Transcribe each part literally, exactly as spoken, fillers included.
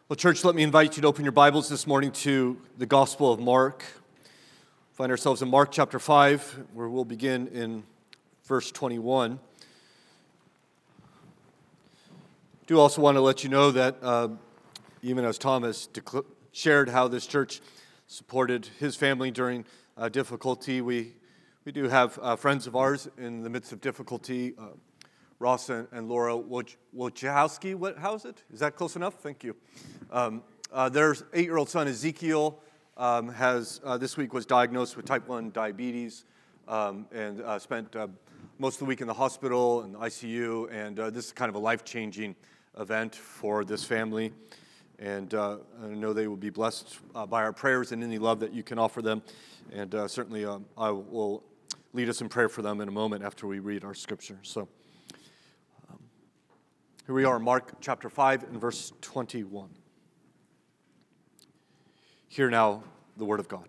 Well, church, let me invite you to open your Bibles this morning to the Gospel of Mark. We find ourselves in Mark chapter five, where we'll begin in verse twenty-one. I do also want to let you know that uh, even as Thomas decl- shared how this church supported his family during uh, difficulty, we, we do have uh, friends of ours in the midst of difficulty. Uh, Ross and, and Laura Wojciechowski, what, how is it? Is that close enough? Thank you. Um, uh, their eight-year-old son, Ezekiel, um, has uh, this week was diagnosed with type one diabetes um, and uh, spent uh, most of the week in the hospital and the I C U, and uh, this is kind of a life-changing event for this family. And uh, I know they will be blessed uh, by our prayers and any love that you can offer them. And uh, certainly um, I will lead us in prayer for them in a moment after we read our scripture. So. Here we are, Mark chapter five and verse twenty-one. Hear now the word of God.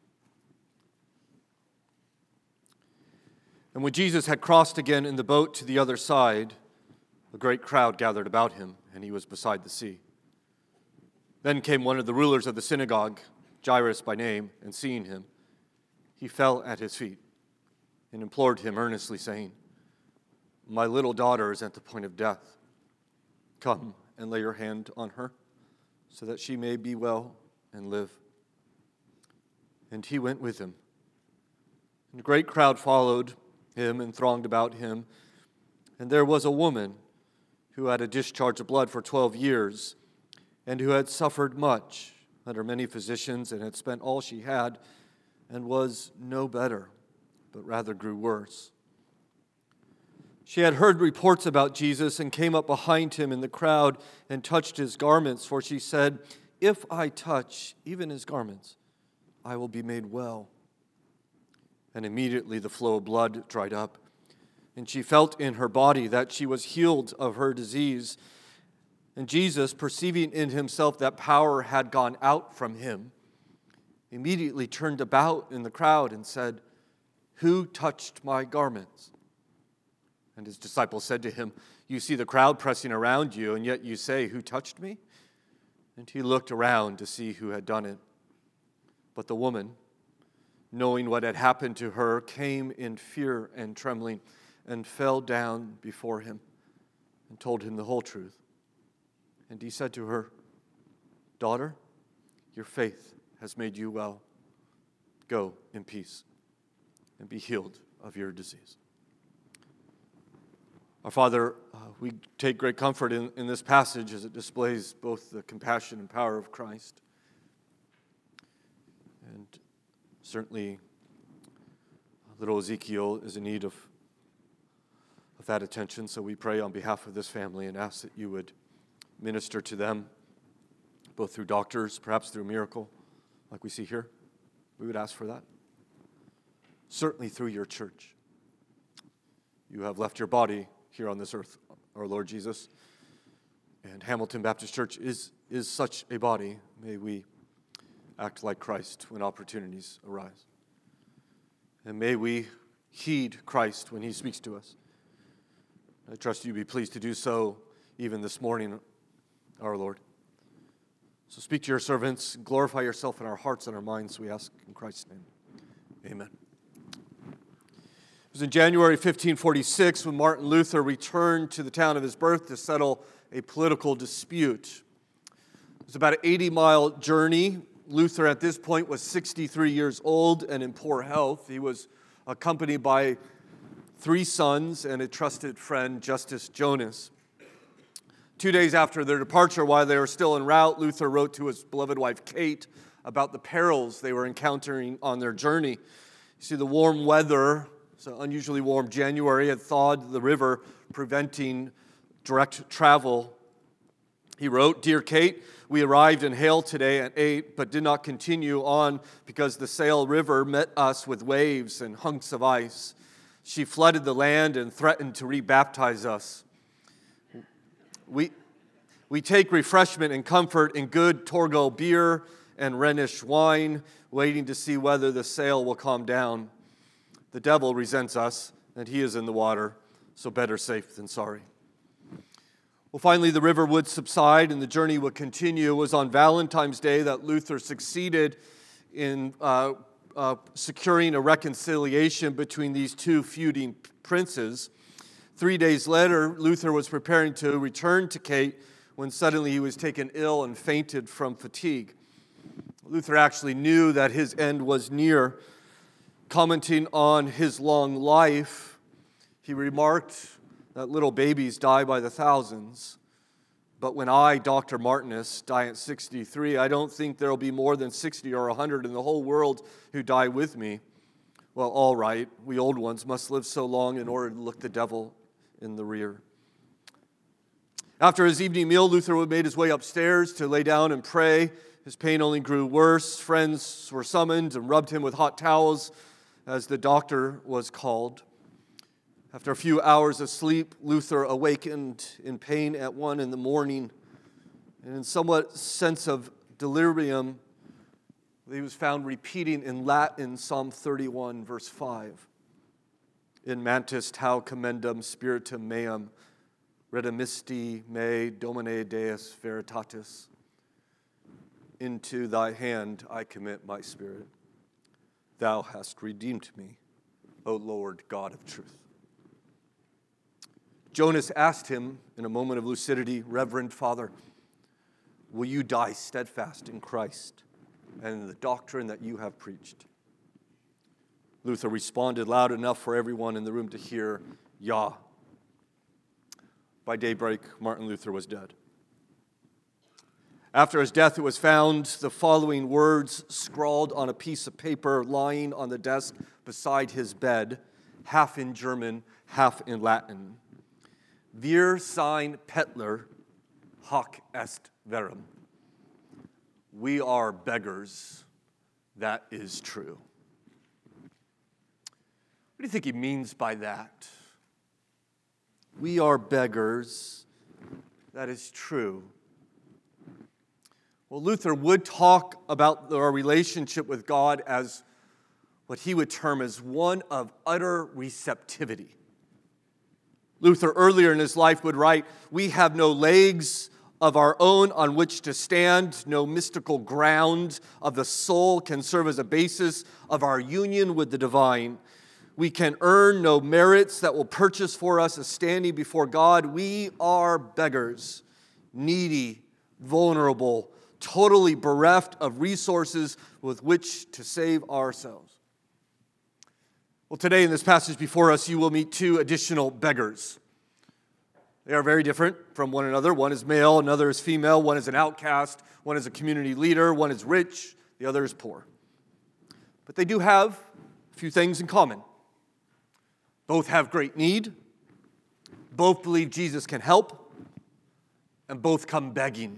And when Jesus had crossed again in the boat to the other side, a great crowd gathered about him, and he was beside the sea. Then came one of the rulers of the synagogue, Jairus by name, and seeing him, he fell at his feet and implored him earnestly, saying, "My little daughter is at the point of death. Come and lay your hand on her, so that she may be well and live." And he went with him. And a great crowd followed him and thronged about him. And there was a woman who had a discharge of blood for twelve years, and who had suffered much under many physicians, and had spent all she had, and was no better, but rather grew worse. She had heard reports about Jesus and came up behind him in the crowd and touched his garments, for she said, "If I touch even his garments, I will be made well." And immediately the flow of blood dried up, and she felt in her body that she was healed of her disease. And Jesus, perceiving in himself that power had gone out from him, immediately turned about in the crowd and said, "Who touched my garments?" And his disciples said to him, "You see the crowd pressing around you, and yet you say, 'Who touched me?'" And he looked around to see who had done it. But the woman, knowing what had happened to her, came in fear and trembling and fell down before him and told him the whole truth. And he said to her, "Daughter, your faith has made you well. Go in peace and be healed of your disease." Our Father, uh, we take great comfort in, in this passage as it displays both the compassion and power of Christ. And certainly, little Ezekiel is in need of, of that attention, so we pray on behalf of this family and ask that you would minister to them, both through doctors, perhaps through a miracle, like we see here. We would ask for that. Certainly through your church. You have left your body here on this earth, our Lord Jesus. And Hamilton Baptist Church is, is such a body. May we act like Christ when opportunities arise. And may we heed Christ when he speaks to us. I trust you be pleased to do so even this morning, our Lord. So speak to your servants, glorify yourself in our hearts and our minds, we ask in Christ's name. Amen. It was in January fifteen forty-six when Martin Luther returned to the town of his birth to settle a political dispute. It was about an eighty-mile journey. Luther at this point was sixty-three years old and in poor health. He was accompanied by three sons and a trusted friend, Justus Jonas. Two days after their departure, while they were still en route, Luther wrote to his beloved wife, Kate, about the perils they were encountering on their journey. You see, the warm weather, so unusually warm January, had thawed the river, preventing direct travel. He wrote, "Dear Kate, we arrived in Hale today at eight, but did not continue on because the Saale River met us with waves and hunks of ice. She flooded the land and threatened to rebaptize us. We, we take refreshment and comfort in good Torgau beer and Rhenish wine, waiting to see whether the sail will calm down. The devil resents us, and he is in the water, so better safe than sorry." Well, finally, the river would subside and the journey would continue. It was on Valentine's Day that Luther succeeded in uh, uh, securing a reconciliation between these two feuding princes. Three days later, Luther was preparing to return to Kate when suddenly he was taken ill and fainted from fatigue. Luther actually knew that his end was near. Commenting on his long life, he remarked that little babies die by the thousands. But when I, Doctor Martinus, die at sixty-three, I don't think there will be more than sixty or one hundred in the whole world who die with me. Well, all right, we old ones must live so long in order to look the devil in the rear. After his evening meal, Luther made his way upstairs to lay down and pray. His pain only grew worse. Friends were summoned and rubbed him with hot towels as the doctor was called. After a few hours of sleep, Luther awakened in pain at one in the morning, and in somewhat sense of delirium, he was found repeating in Latin Psalm thirty-one, verse five. In mantis tau commendam spiritum meam, redemisti me Domine Deus veritatis. Into thy hand I commit my spirit. Thou hast redeemed me, O Lord God of truth. Jonas asked him in a moment of lucidity, Reverend Father, will you die steadfast in Christ and in the doctrine that you have preached? Luther responded loud enough for everyone in the room to hear, "Ja." By daybreak, Martin Luther was dead. After his death, it was found the following words scrawled on a piece of paper lying on the desk beside his bed, half in German, half in Latin. Wir sein Bettler, hoc est verum. We are beggars, that is true. What do you think he means by that? We are beggars, that is true. Well, Luther would talk about our relationship with God as what he would term as one of utter receptivity. Luther earlier in his life would write, we have no legs of our own on which to stand, no mystical ground of the soul can serve as a basis of our union with the divine. We can earn no merits that will purchase for us a standing before God. We are beggars, needy, vulnerable, totally bereft of resources with which to save ourselves. Well, today in this passage before us, you will meet two additional beggars. They are very different from one another. One is male, another is female. One is an outcast, one is a community leader, one is rich, the other is poor. But they do have a few things in common. Both have great need, both believe Jesus can help, and both come begging.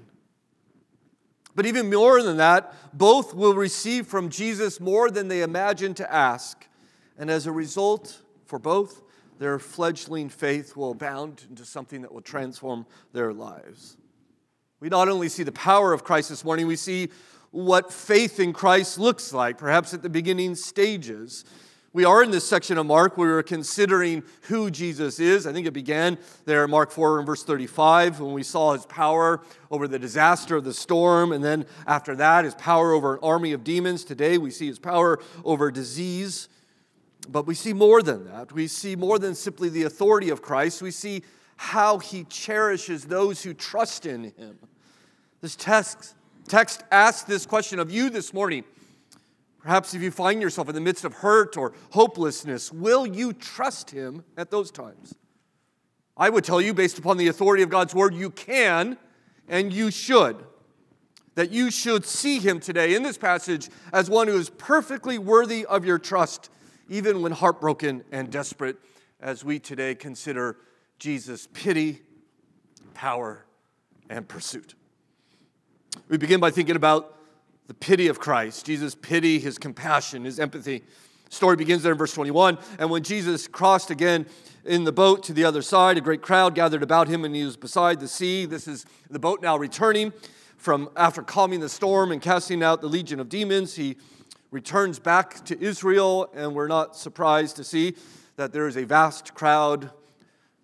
But even more than that, both will receive from Jesus more than they imagine to ask. And as a result, for both, their fledgling faith will abound into something that will transform their lives. We not only see the power of Christ this morning, we see what faith in Christ looks like, perhaps at the beginning stages. We are in this section of Mark where we're considering who Jesus is. I think it began there in Mark four and verse thirty-five when we saw his power over the disaster of the storm. And then after that, his power over an army of demons. Today we see his power over disease. But we see more than that. We see more than simply the authority of Christ. We see how he cherishes those who trust in him. This text, text asks this question of you this morning. Perhaps if you find yourself in the midst of hurt or hopelessness, will you trust him at those times? I would tell you, based upon the authority of God's word, you can and you should. That you should see him today in this passage as one who is perfectly worthy of your trust, even when heartbroken and desperate, as we today consider Jesus' pity, power, and pursuit. We begin by thinking about the pity of Christ, Jesus' pity, his compassion, his empathy. The story begins there in verse twenty-one. And when Jesus crossed again in the boat to the other side, a great crowd gathered about him, and he was beside the sea. This is the boat now returning from after calming the storm and casting out the legion of demons. He returns back to Israel, and we're not surprised to see that there is a vast crowd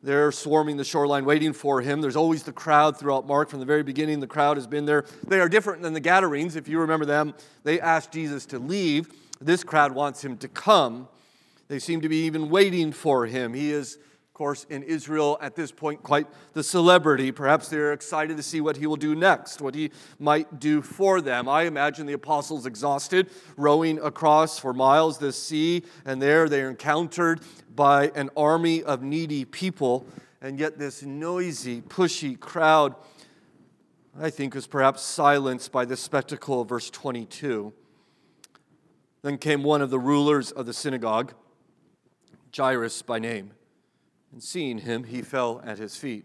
They're swarming the shoreline waiting for him. There's always the crowd throughout Mark. From the very beginning, the crowd has been there. They are different than the Gadarenes. If you remember them, they asked Jesus to leave. This crowd wants him to come. They seem to be even waiting for him. He is, of course, in Israel at this point, quite the celebrity. Perhaps they're excited to see what he will do next, what he might do for them. I imagine the apostles exhausted, rowing across for miles the sea, and there they are encountered by an army of needy people, and yet this noisy, pushy crowd, I think, was perhaps silenced by the spectacle of verse twenty-two. Then came one of the rulers of the synagogue, Jairus by name, and seeing him, he fell at his feet.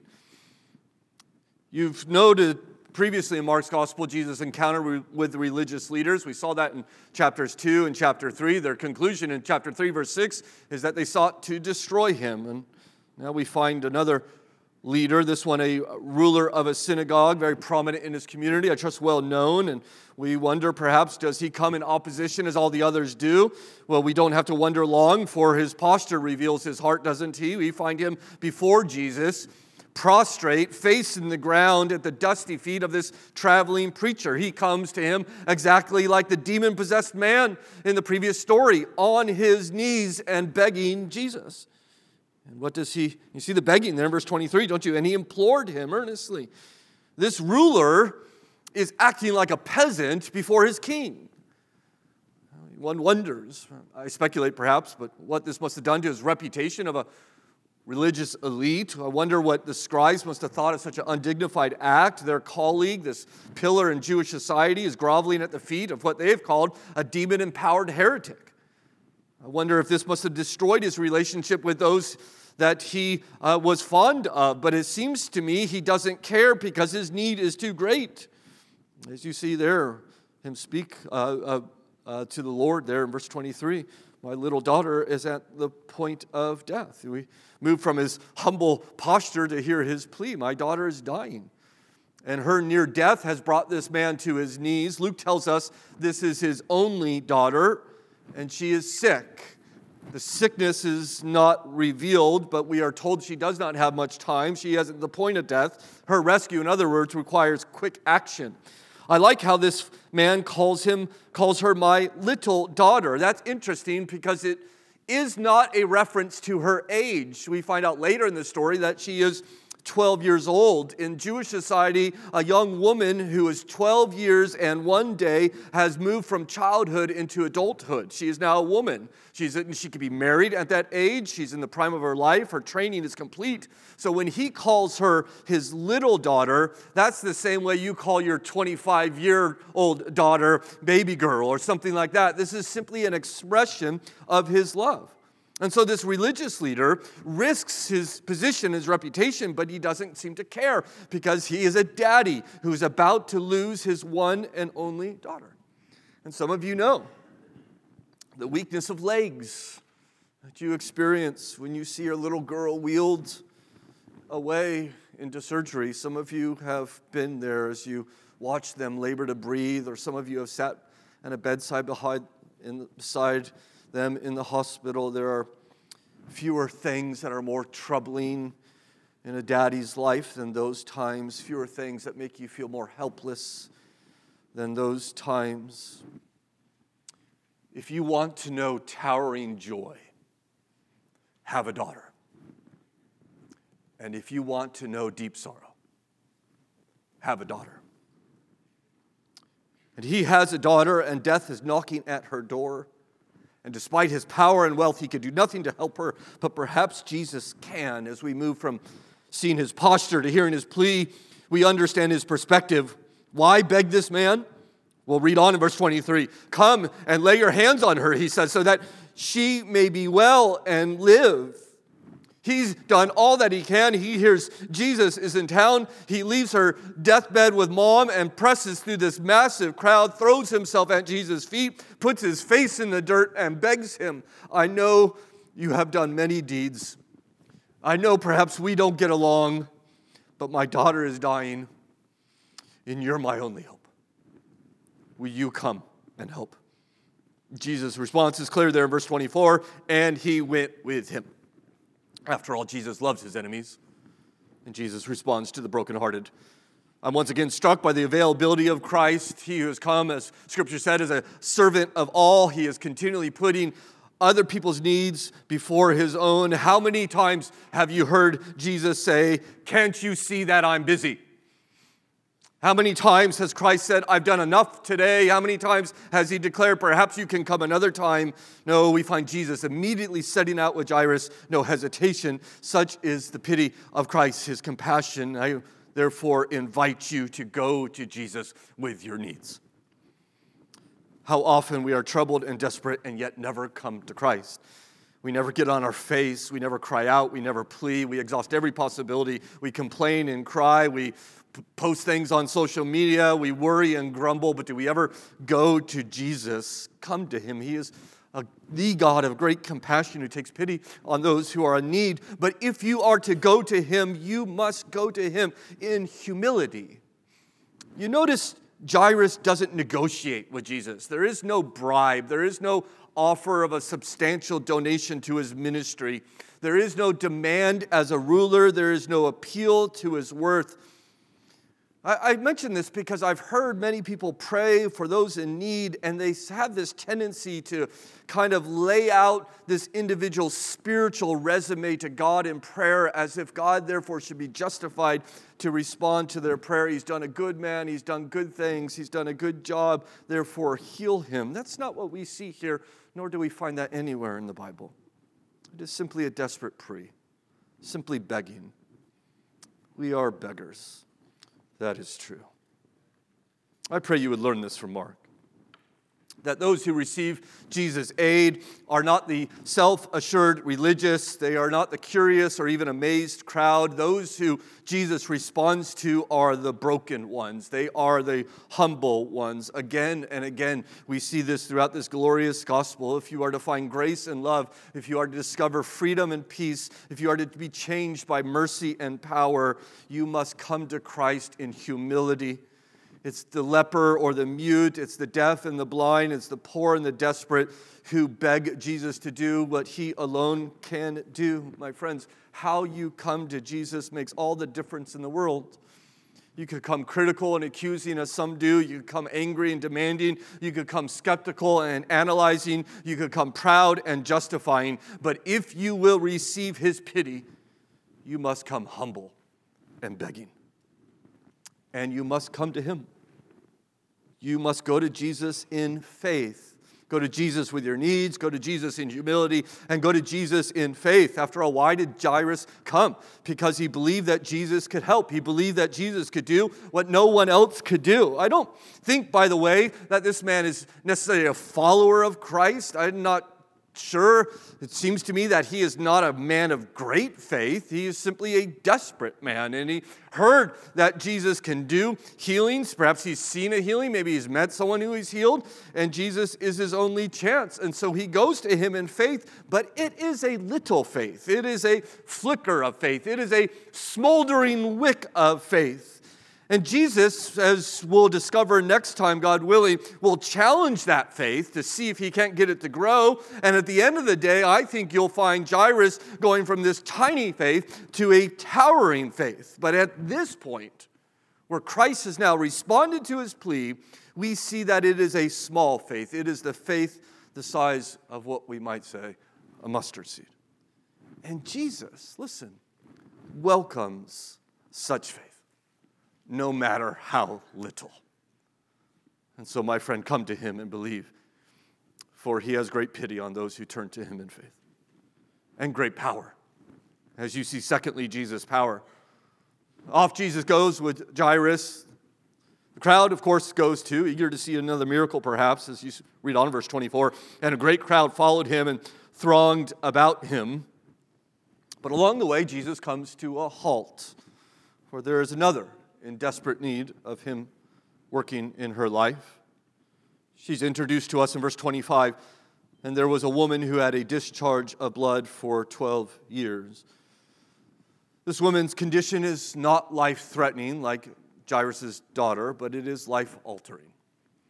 You've noted previously in Mark's gospel, Jesus' encounter with the religious leaders. We saw that in chapters two and chapter three. Their conclusion in chapter three, verse six, is that they sought to destroy him. And now we find another leader, this one a ruler of a synagogue, very prominent in his community, I trust well known. And we wonder perhaps, does he come in opposition as all the others do? Well, we don't have to wonder long, for his posture reveals his heart, doesn't he? We find him before Jesus, prostrate, face in the ground at the dusty feet of this traveling preacher. He comes to him exactly like the demon-possessed man in the previous story, on his knees and begging Jesus. And what does he, you see the begging there in verse twenty-three, don't you? And he implored him earnestly. This ruler is acting like a peasant before his king. One wonders, I speculate perhaps, but what this must have done to his reputation of a religious elite. I wonder what the scribes must have thought of such an undignified act. Their colleague, this pillar in Jewish society, is groveling at the feet of what they've called a demon-empowered heretic. I wonder if this must have destroyed his relationship with those that he uh, was fond of. But it seems to me he doesn't care because his need is too great. As you see there, him speak uh, uh, uh, to the Lord there in verse twenty-three. My little daughter is at the point of death. We move from his humble posture to hear his plea. My daughter is dying. And her near death has brought this man to his knees. Luke tells us this is his only daughter, and she is sick. The sickness is not revealed, but we are told she does not have much time. She is at the point of death. Her rescue, in other words, requires quick action. I like how this man calls him, calls her my little daughter. That's interesting because it is not a reference to her age. We find out later in the story that she is twelve years old. In Jewish society, a young woman who is twelve years and one day has moved from childhood into adulthood. She is now a woman. She's, she could be married at that age. She's in the prime of her life. Her training is complete. So when he calls her his little daughter, that's the same way you call your twenty-five-year-old daughter baby girl or something like that. This is simply an expression of his love. And so this religious leader risks his position, his reputation, but he doesn't seem to care because he is a daddy who's about to lose his one and only daughter. And some of you know the weakness of legs that you experience when you see your little girl wheeled away into surgery. Some of you have been there as you watch them labor to breathe, or some of you have sat at a bedside behind, in, beside them in the hospital. There are fewer things that are more troubling in a daddy's life than those times, fewer things that make you feel more helpless than those times. If you want to know towering joy, have a daughter. And if you want to know deep sorrow, have a daughter. And he has a daughter, and death is knocking at her door. And despite his power and wealth, he could do nothing to help her. But perhaps Jesus can. As we move from seeing his posture to hearing his plea, we understand his perspective. Why beg this man? We'll read on in verse twenty-three. Come and lay your hands on her, he says, so that she may be well and live. He's done all that he can. He hears Jesus is in town. He leaves her deathbed with mom and presses through this massive crowd, throws himself at Jesus' feet, puts his face in the dirt and begs him, I know you have done many deeds. I know perhaps we don't get along, but my daughter is dying, and you're my only hope. Will you come and help? Jesus' response is clear there in verse twenty-four, and he went with him. After all, Jesus loves his enemies, and Jesus responds to the brokenhearted. I'm once again struck by the availability of Christ. He who has come, as Scripture said, as a servant of all. He is continually putting other people's needs before his own. How many times have you heard Jesus say, "Can't you see that I'm busy?" How many times has Christ said, "I've done enough today"? How many times has he declared, "Perhaps you can come another time"? No, we find Jesus immediately setting out with Jairus, no hesitation. Such is the pity of Christ, his compassion. I therefore invite you to go to Jesus with your needs. How often we are troubled and desperate and yet never come to Christ. We never get on our face. We never cry out. We never plead. We exhaust every possibility. We complain and cry. We p- post things on social media. We worry and grumble. But do we ever go to Jesus? Come to him. He is a, the God of great compassion who takes pity on those who are in need. But if you are to go to him, you must go to him in humility. You notice Jairus doesn't negotiate with Jesus. There is no bribe. There is no offer of a substantial donation to his ministry. There is no demand as a ruler. There is no appeal to his worth. I, I mention this because I've heard many people pray for those in need, and they have this tendency to kind of lay out this individual's spiritual resume to God in prayer as if God therefore should be justified to respond to their prayer. He's done a good man, he's done good things, he's done a good job, therefore heal him. That's not what we see here, nor do we find that anywhere in the Bible. It is simply a desperate plea, simply begging. We are beggars. That is true. I pray you would learn this from Mark. That those who receive Jesus' aid are not the self-assured religious. They are not the curious or even amazed crowd. Those who Jesus responds to are the broken ones. They are the humble ones. Again and again, we see this throughout this glorious gospel. If you are to find grace and love, if you are to discover freedom and peace, if you are to be changed by mercy and power, you must come to Christ in humility. It's the leper or the mute, it's the deaf and the blind, it's the poor and the desperate who beg Jesus to do what he alone can do. My friends, how you come to Jesus makes all the difference in the world. You could come critical and accusing as some do. You could come angry and demanding. You could come skeptical and analyzing. You could come proud and justifying. But if you will receive his pity, you must come humble and begging. And you must come to him. You must go to Jesus in faith. Go to Jesus with your needs. Go to Jesus in humility. And go to Jesus in faith. After all, why did Jairus come? Because he believed that Jesus could help. He believed that Jesus could do what no one else could do. I don't think, by the way, that this man is necessarily a follower of Christ. I'm not sure. It seems to me that he is not a man of great faith. He is simply a desperate man. And he heard that Jesus can do healings. Perhaps he's seen a healing. Maybe he's met someone who is healed. And Jesus is his only chance. And so he goes to him in faith. But it is a little faith. It is a flicker of faith. It is a smoldering wick of faith. And Jesus, as we'll discover next time, God willing, will challenge that faith to see if he can't get it to grow. And at the end of the day, I think you'll find Jairus going from this tiny faith to a towering faith. But at this point, where Christ has now responded to his plea, we see that it is a small faith. It is the faith the size of what we might say a mustard seed. And Jesus, listen, welcomes such faith, no matter how little. And so, my friend, come to him and believe, for he has great pity on those who turn to him in faith, and great power. As you see, secondly, Jesus' power. Off Jesus goes with Jairus. The crowd, of course, goes too, eager to see another miracle, perhaps, as you read on verse twenty-four. And a great crowd followed him and thronged about him. But along the way, Jesus comes to a halt, for there is another in desperate need of him working in her life. She's introduced to us in verse twenty-five. And there was a woman who had a discharge of blood for twelve years. This woman's condition is not life-threatening like Jairus' daughter, but it is life-altering.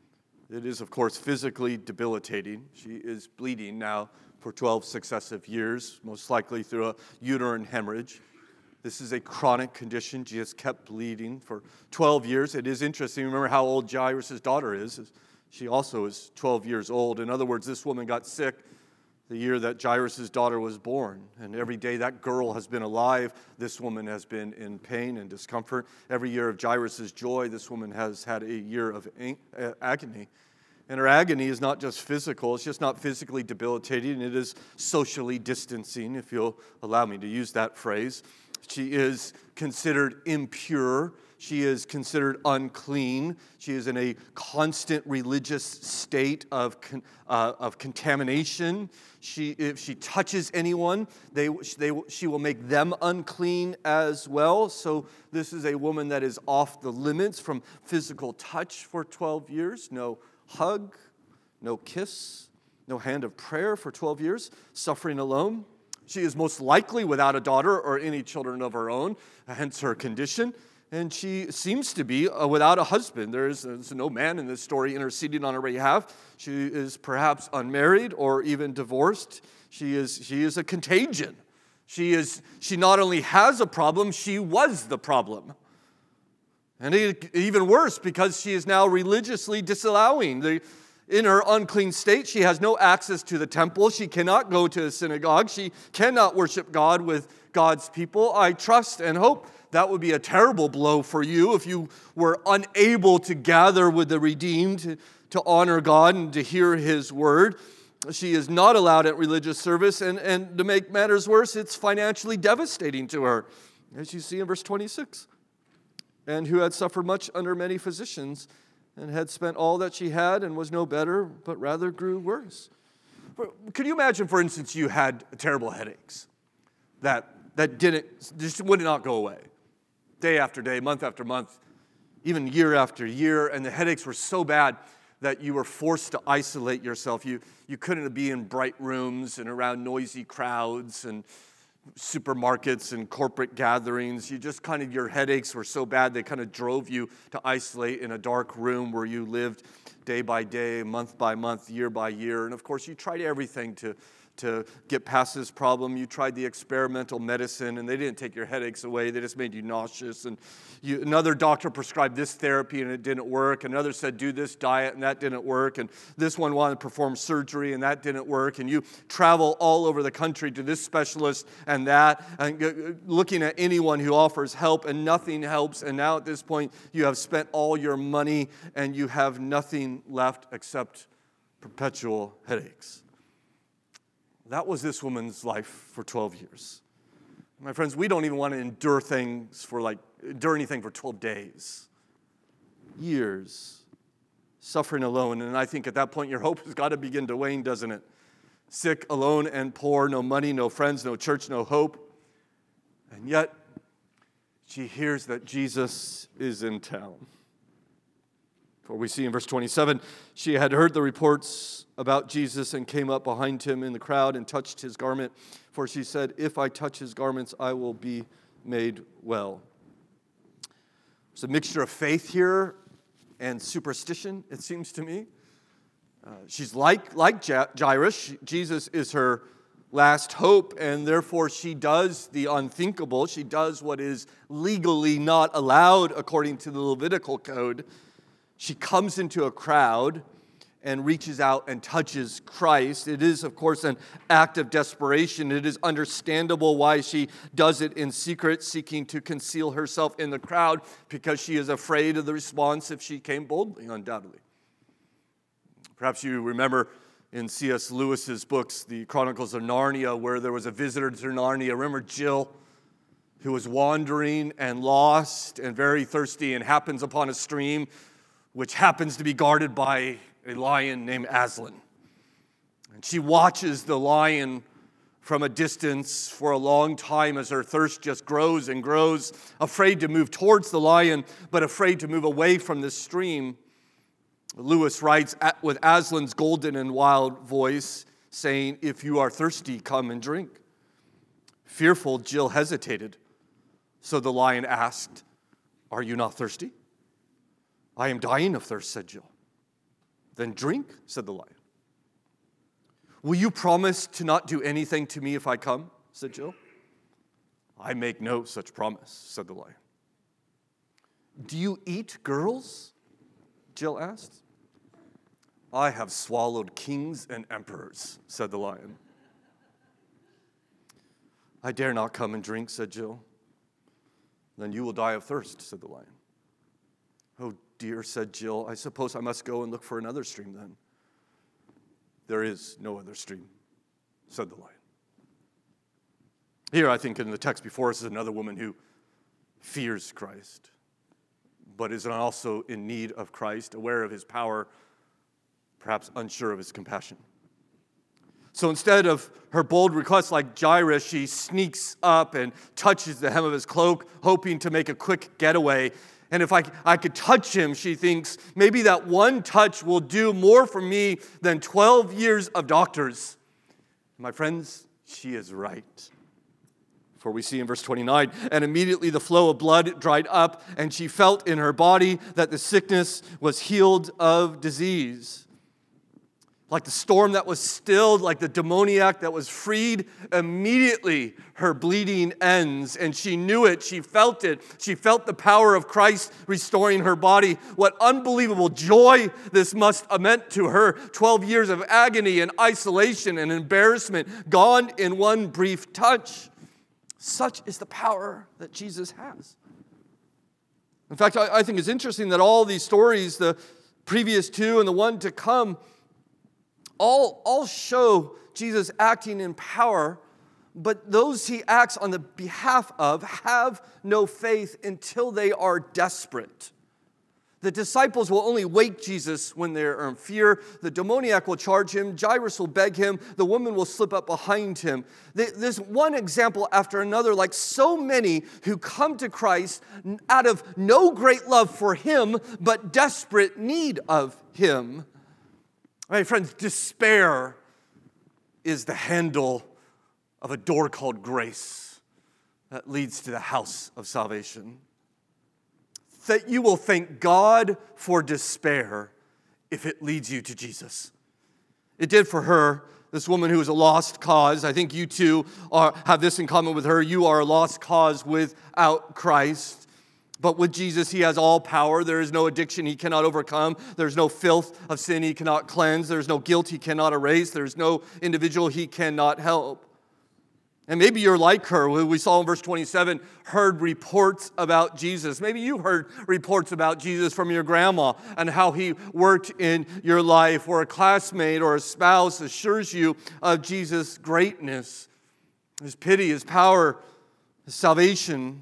It is, of course, physically debilitating. She is bleeding now for twelve successive years, most likely through a uterine hemorrhage. This is a chronic condition. She has kept bleeding for twelve years. It is interesting. Remember how old Jairus' daughter is. She also is twelve years old. In other words, this woman got sick the year that Jairus' daughter was born. And every day that girl has been alive, this woman has been in pain and discomfort. Every year of Jairus' joy, this woman has had a year of agony. And her agony is not just physical, it's just not physically debilitating, it is socially distancing, if you'll allow me to use that phrase. She is considered impure. She is considered unclean. She is in a constant religious state of uh, of contamination. She, if she touches anyone, they, they, she will make them unclean as well. So this is a woman that is off the limits from physical touch for twelve years. No hug, no kiss, no hand of prayer for twelve years, suffering alone. She is most likely without a daughter or any children of her own, hence her condition. And she seems to be uh, without a husband. There is there's no man in this story interceding on her behalf. She is perhaps unmarried or even divorced. She is she is a contagion. She is she not only has a problem, she was the problem. And even worse, because she is now religiously disallowing the. In her unclean state, she has no access to the temple. She cannot go to a synagogue. She cannot worship God with God's people. I trust and hope that would be a terrible blow for you if you were unable to gather with the redeemed to, to honor God and to hear His word. She is not allowed at religious service, and, and to make matters worse, it's financially devastating to her, as you see in verse twenty-six. And who had suffered much under many physicians, and had spent all that she had and was no better, but rather grew worse. Could you imagine, for instance, you had terrible headaches that, that didn't, just would not go away, day after day, month after month, even year after year, and the headaches were so bad that you were forced to isolate yourself. You, you couldn't be in bright rooms and around noisy crowds and supermarkets and corporate gatherings. You just kind of, your headaches were so bad, they kind of drove you to isolate in a dark room where you lived day by day, month by month, year by year. And of course, you tried everything to, to get past this problem. You tried the experimental medicine, and they didn't take your headaches away. They just made you nauseous. And you, another doctor prescribed this therapy, and it didn't work. Another said, do this diet, and that didn't work. And this one wanted to perform surgery, and that didn't work. And you travel all over the country to this specialist and that, and looking at anyone who offers help, and nothing helps. And now at this point, you have spent all your money, and you have nothing left except perpetual headaches. That was this woman's life for twelve years. My friends, we don't even want to endure things for like, endure anything for twelve days. Years. Suffering alone. And I think at that point, your hope has got to begin to wane, doesn't it? Sick, alone, and poor, no money, no friends, no church, no hope. And yet, she hears that Jesus is in town. For we see in verse twenty-seven, she had heard the reports about Jesus and came up behind him in the crowd and touched his garment. For she said, if I touch his garments, I will be made well. There's a mixture of faith here and superstition, it seems to me. Uh, she's like, like Jairus. She, Jesus is her last hope, and therefore she does the unthinkable. She does what is legally not allowed according to the Levitical code. She comes into a crowd and reaches out and touches Christ. It is, of course, an act of desperation. It is understandable why she does it in secret, seeking to conceal herself in the crowd, because she is afraid of the response if she came boldly, undoubtedly. Perhaps you remember in C S Lewis's books, The Chronicles of Narnia, where there was a visitor to Narnia. Remember Jill, who was wandering and lost and very thirsty and happens upon a stream which happens to be guarded by a lion named Aslan. And she watches the lion from a distance for a long time as her thirst just grows and grows, afraid to move towards the lion, but afraid to move away from the stream. Lewis writes with Aslan's golden and wild voice, saying, if you are thirsty, come and drink. Fearful, Jill hesitated. So the lion asked, are you not thirsty? I am dying of thirst, said Jill. "Then drink," said the lion. "Will you promise to not do anything to me if I come?" said Jill. "I make no such promise," said the lion. "Do you eat girls?" Jill asked. "I have swallowed kings and emperors," said the lion. "I dare not come and drink," said Jill. "Then you will die of thirst," said the lion. "Oh dear," said Jill, "I suppose I must go and look for another stream then." "There is no other stream," said the lion. Here, I think in the text before us is another woman who fears Christ, but is also in need of Christ, aware of his power, perhaps unsure of his compassion. So instead of her bold request like Jairus, she sneaks up and touches the hem of his cloak, hoping to make a quick getaway. And if I, I could touch him, she thinks, maybe that one touch will do more for me than twelve years of doctors. My friends, she is right. For we see in verse twenty-nine, "And immediately the flow of blood dried up, and she felt in her body that the sickness was healed of disease." Like the storm that was stilled, like the demoniac that was freed, immediately her bleeding ends. And she knew it. She felt it. She felt the power of Christ restoring her body. What unbelievable joy this must have meant to her. Twelve years of agony and isolation and embarrassment gone in one brief touch. Such is the power that Jesus has. In fact, I, I think it's interesting that all these stories, the previous two and the one to come, All, all show Jesus acting in power, but those he acts on the behalf of have no faith until they are desperate. The disciples will only wake Jesus when they are in fear. The demoniac will charge him. Jairus will beg him. The woman will slip up behind him. There's one example after another, like so many who come to Christ out of no great love for him, but desperate need of him. My friends, despair is the handle of a door called grace that leads to the house of salvation. That you will thank God for despair if it leads you to Jesus. It did for her, this woman who was a lost cause. I think you too are, have this in common with her. You are a lost cause without Christ. But with Jesus, he has all power. There is no addiction he cannot overcome. There's no filth of sin he cannot cleanse. There's no guilt he cannot erase. There's no individual he cannot help. And maybe you're like her, who we saw in verse twenty-seven, heard reports about Jesus. Maybe you heard reports about Jesus from your grandma and how he worked in your life, or a classmate or a spouse assures you of Jesus' greatness, his pity, his power, his salvation.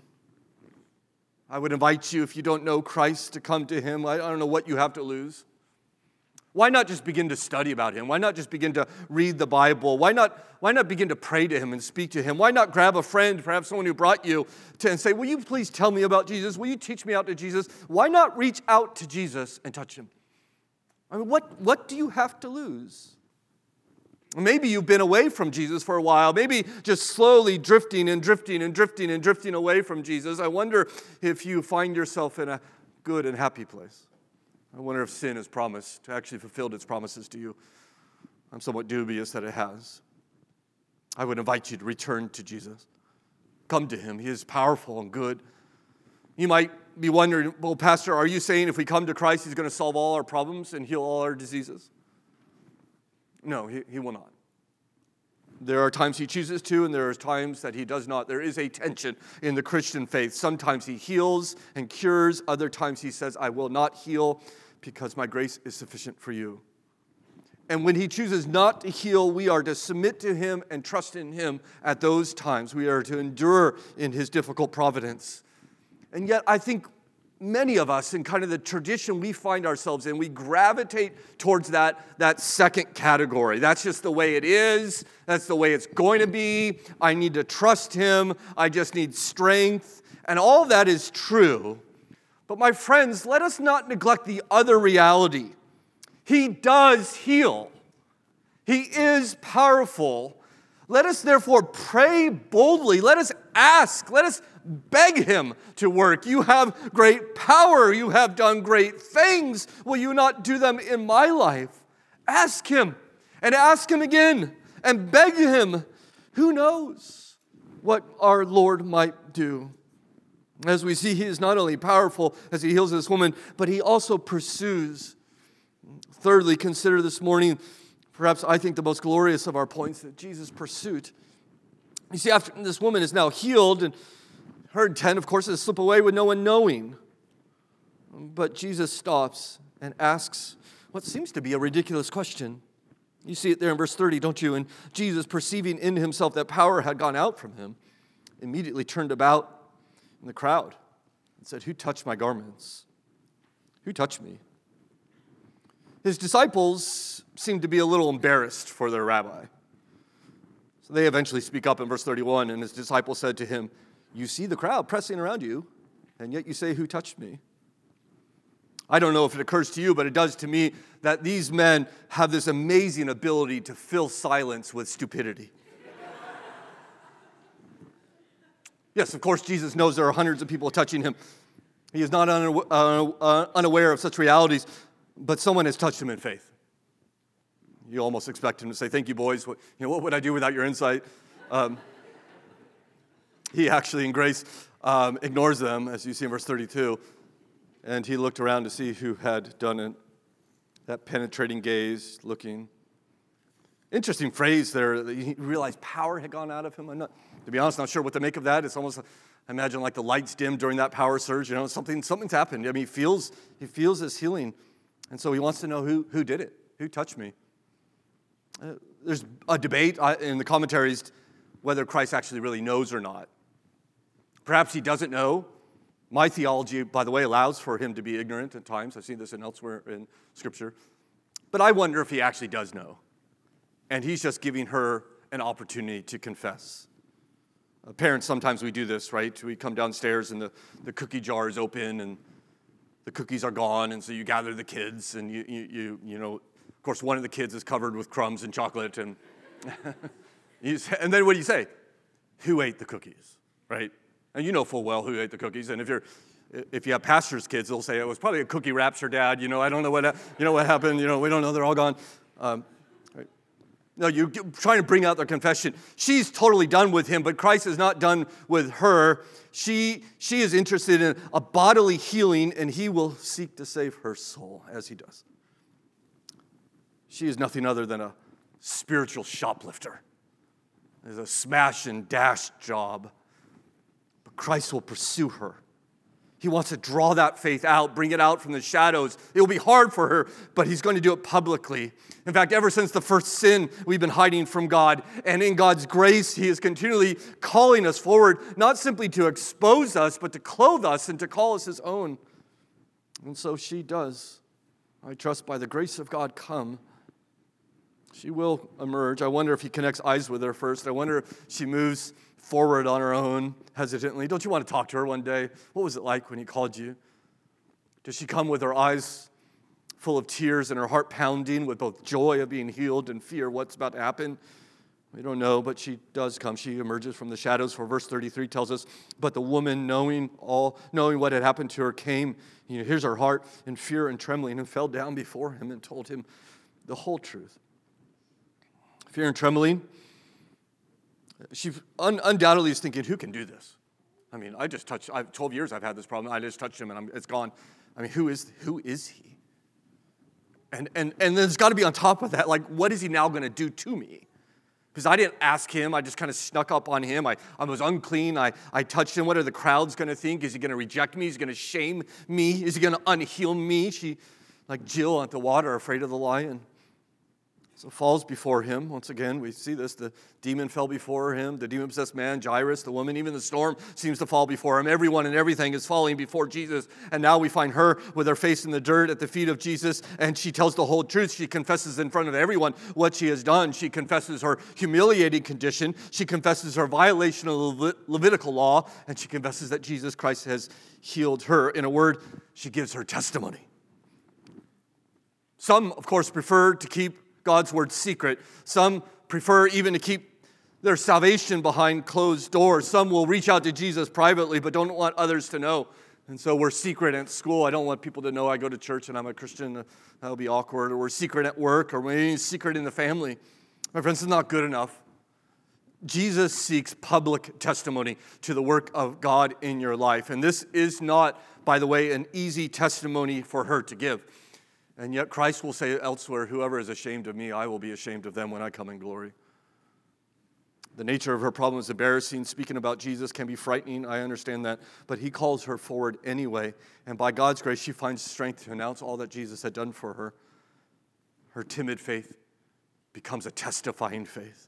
I would invite you, if you don't know Christ, to come to him. I don't know what you have to lose. Why not just begin to study about him? Why not just begin to read the Bible? Why not, why not begin to pray to him and speak to him? Why not grab a friend, perhaps someone who brought you, to, and say, will you please tell me about Jesus? Will you teach me out to Jesus? Why not reach out to Jesus and touch him? I mean, what, what do you have to lose? Maybe you've been away from Jesus for a while, maybe just slowly drifting and drifting and drifting and drifting away from Jesus. I wonder if you find yourself in a good and happy place. I wonder if sin has promised, actually fulfilled its promises to you. I'm somewhat dubious that it has. I would invite you to return to Jesus. Come to him. He is powerful and good. You might be wondering, well, Pastor, are you saying if we come to Christ, he's going to solve all our problems and heal all our diseases? No, he, he will not. There are times he chooses to, and there are times that he does not. There is a tension in the Christian faith. Sometimes he heals and cures. Other times he says, I will not heal because my grace is sufficient for you. And when he chooses not to heal, we are to submit to him and trust in him at those times. We are to endure in his difficult providence. And yet I think many of us, in kind of the tradition we find ourselves in, we gravitate towards that, that second category. That's just the way it is. That's the way it's going to be. I need to trust him. I just need strength. And all that is true. But my friends, let us not neglect the other reality. He does heal. He is powerful. Let us therefore pray boldly. Let us ask. Let us Beg him to work. You have great power. You have done great things. Will you not do them in my life? Ask him and ask him again and beg him. Who knows what our Lord might do? As we see, he is not only powerful as he heals this woman, but he also pursues. Thirdly, consider this morning, perhaps I think the most glorious of our points, that Jesus' pursuit. You see, after this woman is now healed, and her intent, of course, is to slip away with no one knowing. But Jesus stops and asks what seems to be a ridiculous question. You see it there in verse thirty, don't you? And Jesus, perceiving in himself that power had gone out from him, immediately turned about in the crowd and said, "Who touched my garments? Who touched me?" His disciples seem to be a little embarrassed for their rabbi. So they eventually speak up in verse thirty-one, and his disciples said to him, "You see the crowd pressing around you, and yet you say, 'Who touched me?'" I don't know if it occurs to you, but it does to me that these men have this amazing ability to fill silence with stupidity. Yes, of course, Jesus knows there are hundreds of people touching him. He is not unaware of such realities, but someone has touched him in faith. You almost expect him to say, "Thank you, boys. What, you know, what would I do without your insight?" Um, he actually, in grace, um, ignores them, as you see in verse thirty-two. And he looked around to see who had done it. That penetrating gaze, looking. Interesting phrase there. He realized power had gone out of him. I'm not, to be honest, not sure what to make of that. It's almost, I imagine, like the lights dimmed during that power surge. You know, something, something's happened. I mean, he feels, he feels this healing. And so he wants to know who, who did it, who touched me. Uh, there's a debate in the commentaries whether Christ actually really knows or not. Perhaps he doesn't know. My theology, by the way, allows for him to be ignorant at times. I've seen this in elsewhere in Scripture. But I wonder if he actually does know. And he's just giving her an opportunity to confess. Uh, parents, sometimes we do this, right? We come downstairs and the, the cookie jar is open and the cookies are gone. And so you gather the kids and you, you, you, you know, of course, one of the kids is covered with crumbs and chocolate. And, you say, and then what do you say? Who ate the cookies, right? And you know full well who ate the cookies. And if you're, if you have pastors' kids, they'll say it was probably a cookie rapture, Dad. You know, I don't know what, you know what happened. You know, we don't know. They're all gone. Um, right? No, you're trying to bring out their confession. She's totally done with him, but Christ is not done with her. She, she is interested in a bodily healing, and he will seek to save her soul as he does. She is nothing other than a spiritual shoplifter. It's a smash and dash job. Christ will pursue her. He wants to draw that faith out, bring it out from the shadows. It will be hard for her, but he's going to do it publicly. In fact, ever since the first sin, we've been hiding from God. And in God's grace, he is continually calling us forward, not simply to expose us, but to clothe us and to call us his own. And so she does. I trust by the grace of God come. She will emerge. I wonder if he connects eyes with her first. I wonder if she moves forward on her own, hesitantly. Don't you want to talk to her one day? What was it like when he called you? Does she come with her eyes full of tears and her heart pounding with both joy of being healed and fear what's about to happen? We don't know, but she does come. She emerges from the shadows, for verse thirty-three tells us, but the woman, knowing all, knowing what had happened to her, came, you know, here's her heart in fear and trembling, and fell down before him and told him the whole truth. Fear and trembling. She un- undoubtedly is thinking, who can do this? I mean, I just touched, I've twelve years I've had this problem. I just touched him and I'm, it's gone. I mean, who is who is he? And and and there's got to be on top of that, like, what is he now going to do to me? Because I didn't ask him. I just kind of snuck up on him. I, I was unclean. I, I touched him. What are the crowds going to think? Is he going to reject me? Is he going to shame me? Is he going to unheal me? She, like Jill at the water, afraid of the lion. So falls before him. Once again, we see this. The demon fell before him. The demon-possessed man, Jairus, the woman, even the storm seems to fall before him. Everyone and everything is falling before Jesus. And now we find her with her face in the dirt at the feet of Jesus. And she tells the whole truth. She confesses in front of everyone what she has done. She confesses her humiliating condition. She confesses her violation of the Levitical law. And she confesses that Jesus Christ has healed her. In a word, she gives her testimony. Some, of course, prefer to keep God's word secret. Some prefer even to keep their salvation behind closed doors. Some will reach out to Jesus privately but don't want others to know. And so we're secret at school. I don't want people to know I go to church and I'm a Christian. That'll be awkward. Or we're secret at work, or maybe secret in the family. My friends, it's not good enough. Jesus seeks public testimony to the work of God in your life. And this is not, by the way, an easy testimony for her to give. And yet Christ will say elsewhere, whoever is ashamed of me, I will be ashamed of them when I come in glory. The nature of her problem is embarrassing. Speaking about Jesus can be frightening. I understand that. But he calls her forward anyway. And by God's grace, she finds strength to announce all that Jesus had done for her. Her timid faith becomes a testifying faith.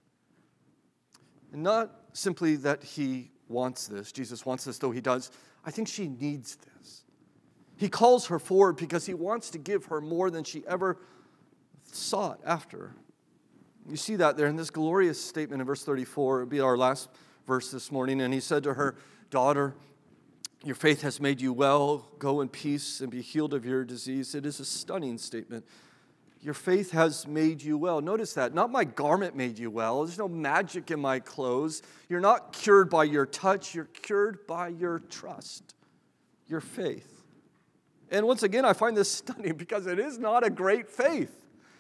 And not simply that he wants this. Jesus wants this, though he does. I think she needs this. He calls her forward because he wants to give her more than she ever sought after. You see that there in this glorious statement in verse thirty-four. It would be our last verse this morning. And he said to her, daughter, your faith has made you well. Go in peace and be healed of your disease. It is a stunning statement. Your faith has made you well. Notice that. Not my garment made you well. There's no magic in my clothes. You're not cured by your touch. You're cured by your trust, your faith. And once again, I find this stunning because it is not a great faith.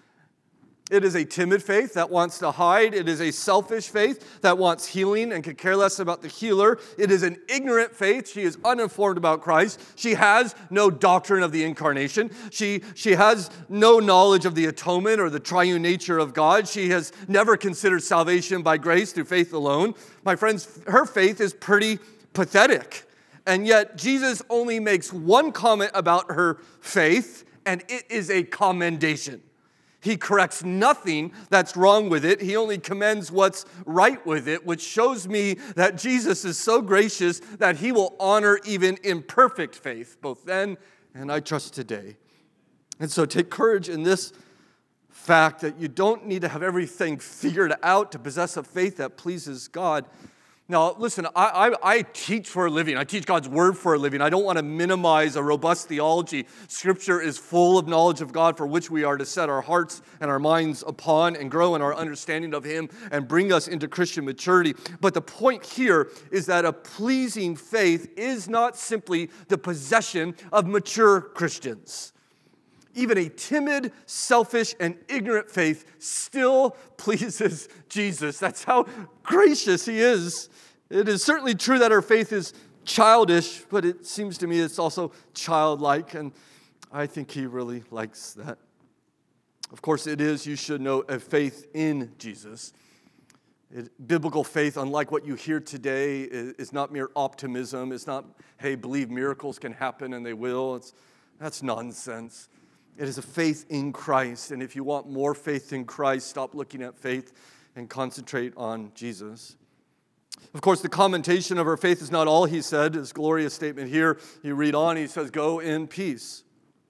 It is a timid faith that wants to hide. It is a selfish faith that wants healing and could care less about the healer. It is an ignorant faith. She is uninformed about Christ. She has no doctrine of the incarnation. She, she has no knowledge of the atonement or the triune nature of God. She has never considered salvation by grace through faith alone. My friends, her faith is pretty pathetic. And yet Jesus only makes one comment about her faith, and it is a commendation. He corrects nothing that's wrong with it. He only commends what's right with it, which shows me that Jesus is so gracious that he will honor even imperfect faith, both then and I trust today. And so take courage in this fact that you don't need to have everything figured out to possess a faith that pleases God. Now, listen, I, I, I teach for a living. I teach God's word for a living. I don't want to minimize a robust theology. Scripture is full of knowledge of God for which we are to set our hearts and our minds upon and grow in our understanding of him and bring us into Christian maturity. But the point here is that a pleasing faith is not simply the possession of mature Christians. Even a timid, selfish, and ignorant faith still pleases Jesus. That's how gracious he is. It is certainly true that our faith is childish, but it seems to me it's also childlike, and I think he really likes that. Of course, it is, you should know, a faith in Jesus. It, biblical faith, unlike what you hear today, is, is not mere optimism. It's not, hey, believe miracles can happen and they will. It's, that's nonsense. It is a faith in Christ, and if you want more faith in Christ, stop looking at faith and concentrate on Jesus. Of course, the commentation of our faith is not all he said. His glorious statement here, you read on, he says, go in peace.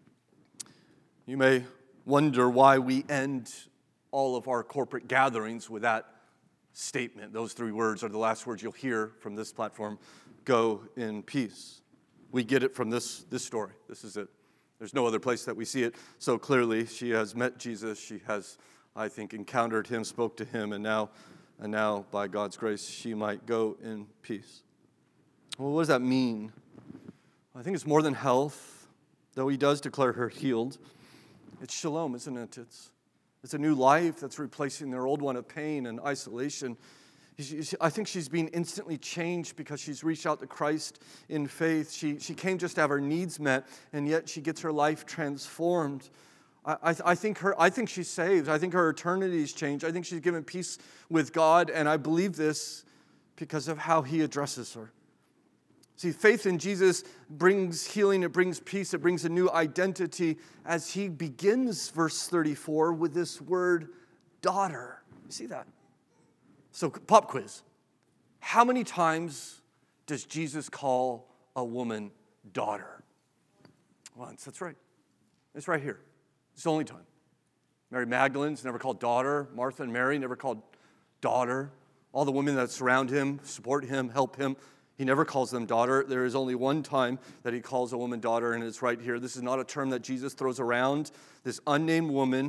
You may wonder why we end all of our corporate gatherings with that statement. Those three words are the last words you'll hear from this platform, go in peace. We get it from this, this story. This is it. There's no other place that we see it so clearly. She has met Jesus. She has, I think, encountered him, spoke to him, and now, and now, by God's grace, she might go in peace. Well, what does that mean? I think it's more than health, though he does declare her healed. It's shalom, isn't it? It's, it's a new life that's replacing their old one of pain and isolation. I think she's being instantly changed because she's reached out to Christ in faith. She, she came just to have her needs met, and yet she gets her life transformed. I, I, I, think her, I think she's saved. I think her eternity is changed. I think she's given peace with God, and I believe this because of how he addresses her. See, faith in Jesus brings healing, it brings peace, it brings a new identity as he begins verse thirty-four with this word, daughter. You see that? So, pop quiz. How many times does Jesus call a woman daughter? Once, that's right. It's right here. It's the only time. Mary Magdalene's never called daughter. Martha and Mary never called daughter. All the women that surround him, support him, help him, he never calls them daughter. There is only one time that he calls a woman daughter, and it's right here. This is not a term that Jesus throws around. This unnamed woman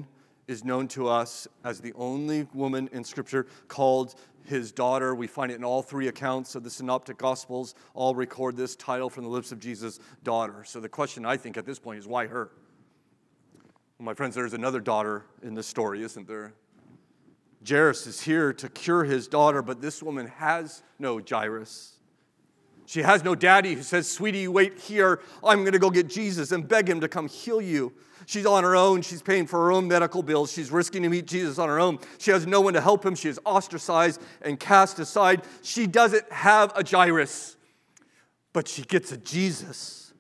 is known to us as the only woman in Scripture called his daughter. We find it in all three accounts of the Synoptic Gospels. All record this title from the lips of Jesus, daughter. So the question, I think, at this point is, why her? Well, my friends, there's another daughter in this story, isn't there? Jairus is here to cure his daughter, but this woman has no Jairus. She has no daddy who says, sweetie, wait here. I'm going to go get Jesus and beg him to come heal you. She's on her own. She's paying for her own medical bills. She's risking to meet Jesus on her own. She has no one to help him. She is ostracized and cast aside. She doesn't have a Jairus, but she gets a Jesus.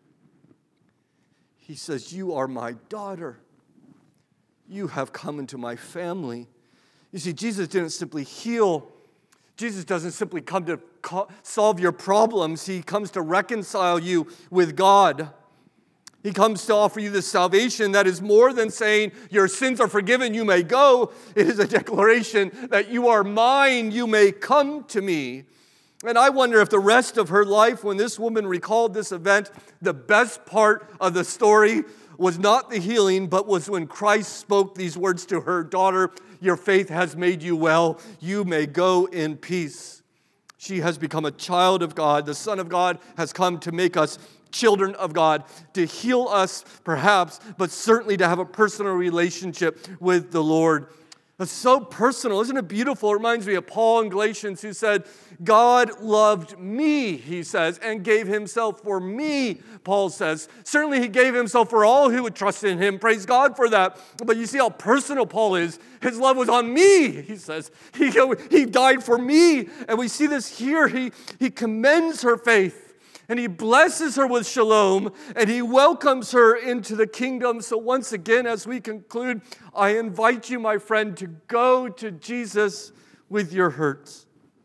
He says, you are my daughter. You have come into my family. You see, Jesus didn't simply heal. Jesus doesn't simply come to solve your problems. He comes to reconcile you with God. He comes to offer you this salvation that is more than saying your sins are forgiven, you may go. It is a declaration that you are mine, you may come to me. And I wonder if the rest of her life, when this woman recalled this event, the best part of the story was not the healing, but was when Christ spoke these words to her, daughter, your faith has made you well. You may go in peace. She has become a child of God. The Son of God has come to make us children of God, to heal us perhaps, but certainly to have a personal relationship with the Lord. It's so personal. Isn't it beautiful? It reminds me of Paul in Galatians who said, God loved me, he says, and gave himself for me, Paul says. Certainly he gave himself for all who would trust in him. Praise God for that. But you see how personal Paul is. His love was on me, he says. He, he died for me. And we see this here. He, he commends her faith. And he blesses her with shalom, and he welcomes her into the kingdom. So once again, as we conclude, I invite you, my friend, to go to Jesus with your hurts.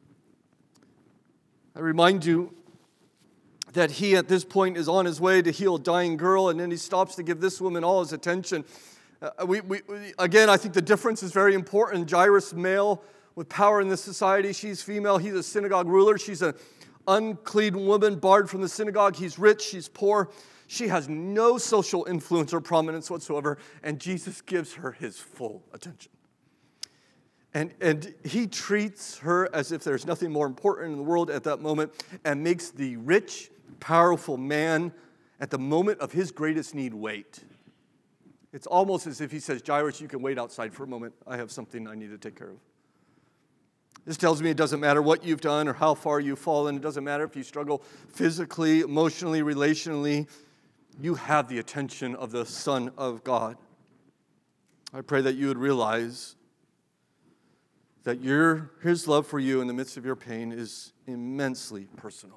I remind you that he, at this point, is on his way to heal a dying girl, and then he stops to give this woman all his attention. Uh, we, we, we, again, I think the difference is very important. Jairus, male with power in this society. She's female. He's a synagogue ruler. She's a unclean woman, barred from the synagogue. He's rich, she's poor. She has no social influence or prominence whatsoever, and Jesus gives her his full attention. And, and he treats her as if there's nothing more important in the world at that moment, and makes the rich, powerful man at the moment of his greatest need wait. It's almost as if he says, Jairus, you can wait outside for a moment. I have something I need to take care of. This tells me it doesn't matter what you've done or how far you've fallen. It doesn't matter if you struggle physically, emotionally, relationally. You have the attention of the Son of God. I pray that you would realize that your, his love for you in the midst of your pain is immensely personal.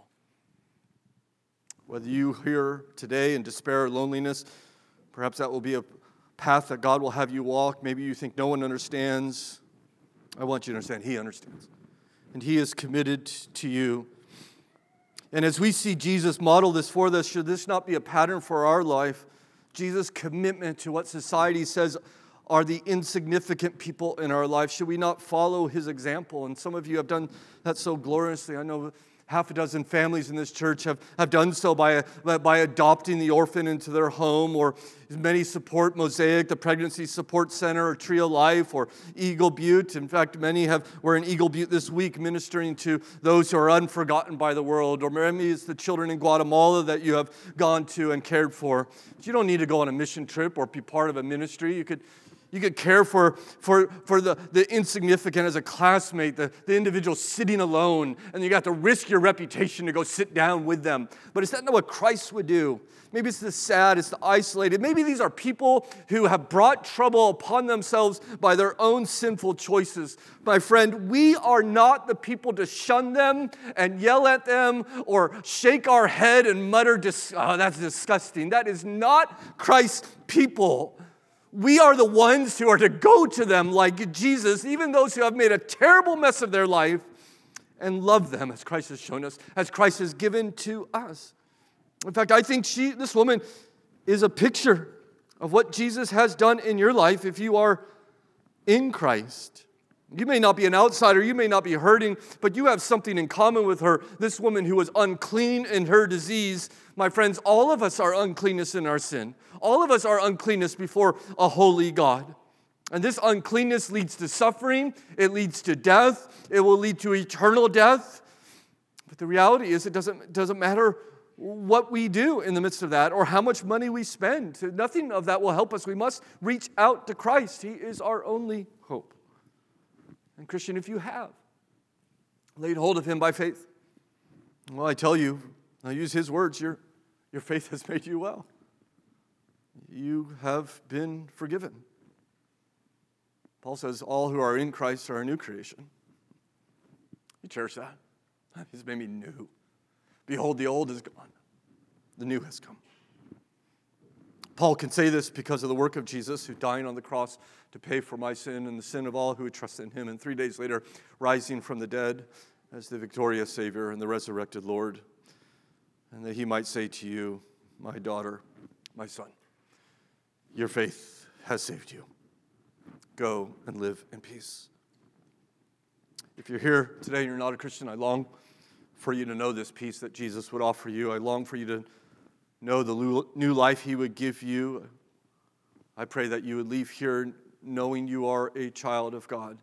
Whether you here today in despair or loneliness, perhaps that will be a path that God will have you walk. Maybe you think no one understands. I want you to understand, he understands. And he is committed to you. And as we see Jesus model this for us, should this not be a pattern for our life? Jesus' commitment to what society says are the insignificant people in our life. Should we not follow his example? And some of you have done that so gloriously. I know half a dozen families in this church have, have done so by, by adopting the orphan into their home, or many support Mosaic, the Pregnancy Support Center, or Tree of Life, or Eagle Butte. In fact, many have were in Eagle Butte this week ministering to those who are unforgotten by the world. Or maybe it's the children in Guatemala that you have gone to and cared for. But you don't need to go on a mission trip or be part of a ministry. You could You could care for, for, for the, the insignificant as a classmate, the, the individual sitting alone, and you got to risk your reputation to go sit down with them. But is that not what Christ would do? Maybe it's the sad, it's the isolated. Maybe these are people who have brought trouble upon themselves by their own sinful choices. My friend, we are not the people to shun them and yell at them or shake our head and mutter, oh, that's disgusting. That is not Christ's people. We are the ones who are to go to them like Jesus, even those who have made a terrible mess of their life, and love them as Christ has shown us, as Christ has given to us. In fact, I think she, this woman is a picture of what Jesus has done in your life if you are in Christ. You may not be an outsider, you may not be hurting, but you have something in common with her. This woman who was unclean in her disease. My friends, all of us are uncleanness in our sin. All of us are uncleanness before a holy God. And this uncleanness leads to suffering. It leads to death. It will lead to eternal death. But the reality is it doesn't, doesn't matter what we do in the midst of that or how much money we spend. Nothing of that will help us. We must reach out to Christ. He is our only hope. And Christian, if you have laid hold of him by faith, well, I tell you, I use his words, your, your faith has made you well. You have been forgiven. Paul says, all who are in Christ are a new creation. You cherish that. He's made me new. Behold, the old is gone. The new has come. Paul can say this because of the work of Jesus, who died on the cross to pay for my sin and the sin of all who would trust in him, and three days later, rising from the dead as the victorious Savior and the resurrected Lord, and that he might say to you, my daughter, my son, your faith has saved you. Go and live in peace. If you're here today and you're not a Christian, I long for you to know this peace that Jesus would offer you. I long for you to know the new life he would give you. I pray that you would leave here knowing you are a child of God,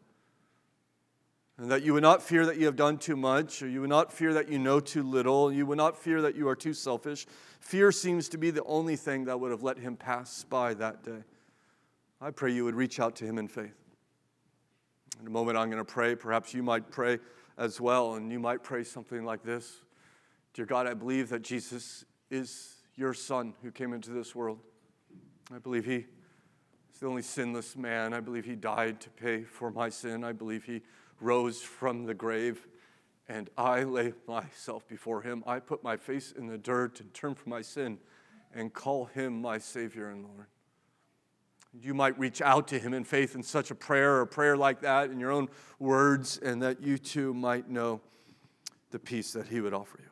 and that you would not fear that you have done too much, or you would not fear that you know too little, you would not fear that you are too selfish. Fear seems to be the only thing that would have let him pass by that day. I pray you would reach out to him in faith. In a moment I'm going to pray. Perhaps you might pray as well, and you might pray something like this. Dear God, I believe that Jesus is your Son who came into this world. I believe he is the only sinless man. I believe he died to pay for my sin. I believe he rose from the grave, and I lay myself before him. I put my face in the dirt and turn from my sin and call him my Savior and Lord. You might reach out to him in faith in such a prayer or a prayer like that in your own words, and that you too might know the peace that he would offer you.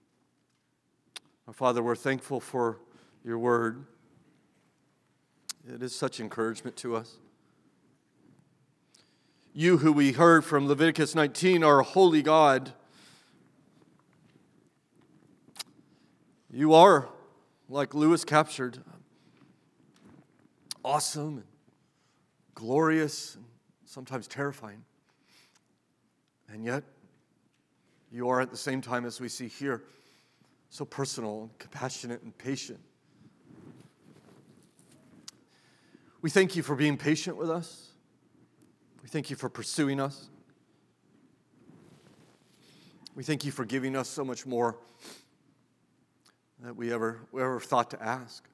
Our Father, we're thankful for your word. It is such encouragement to us. You, who we heard from Leviticus nineteen, are a holy God. You are, like Lewis captured, awesome and glorious and sometimes terrifying. And yet, you are at the same time, as we see here, so personal and compassionate and patient. We thank you for being patient with us. We thank you for pursuing us. We thank you for giving us so much more than we ever, we ever thought to ask.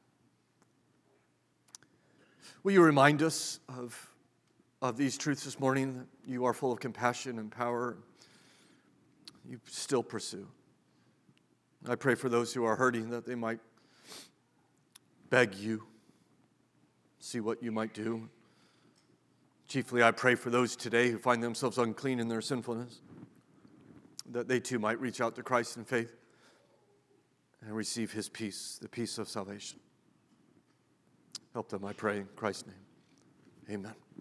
Will you remind us of, of these truths this morning, that you are full of compassion and power? You still pursue. I pray for those who are hurting that they might beg you, see what you might do. Chiefly, I pray for those today who find themselves unclean in their sinfulness, that they too might reach out to Christ in faith and receive his peace, the peace of salvation. Help them, I pray, in Christ's name. Amen.